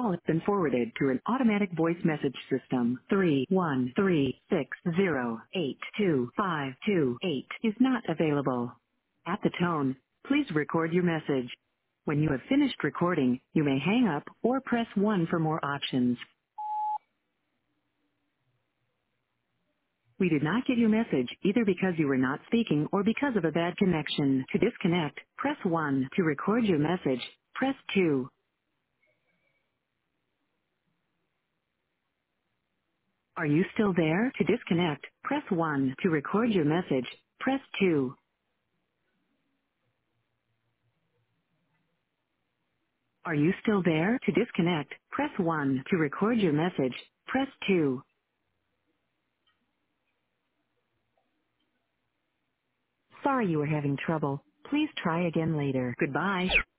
call has been forwarded to an automatic voice message system. 31360825228 is not available. At the tone, please record your message. When you have finished recording, you may hang up or press 1 for more options. We did not get your message either because you were not speaking or because of a bad connection. To disconnect, press 1. To record your message, press 2. Are you still there? To disconnect, press 1. To record your message, press 2. Are you still there? To disconnect, press 1. To record your message, press 2. Sorry you were having trouble. Please try again later. Goodbye.